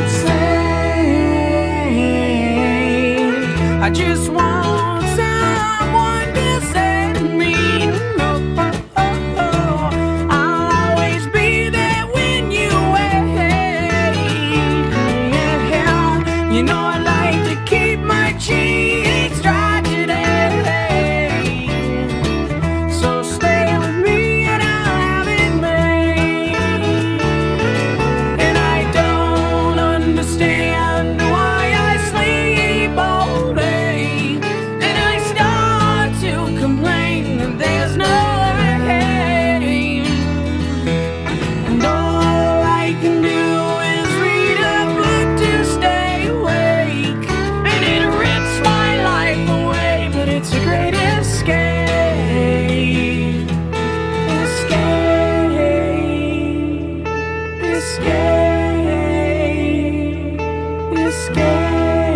same. I just want someone to save me. I'll always be there when you wait. You know I like to keep my cheeks dry today. So stay with me and I'll have it made. And I don't understand why I sleep all day. And I start to complain that there's no rain. And all I can do is read a book to stay awake. And it rips my life away, but it's a great escape. Escape. Escape. Escape.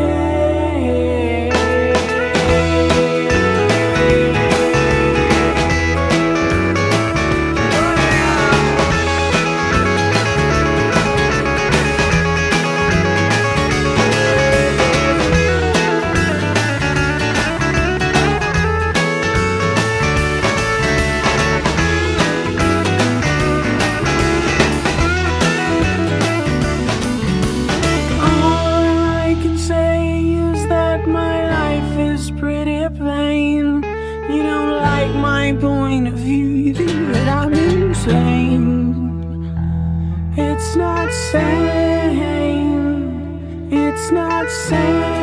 All I can say is that my life is pretty plain. You don't like my point of view, you think that I'm insane. It's not sane. It's not sane.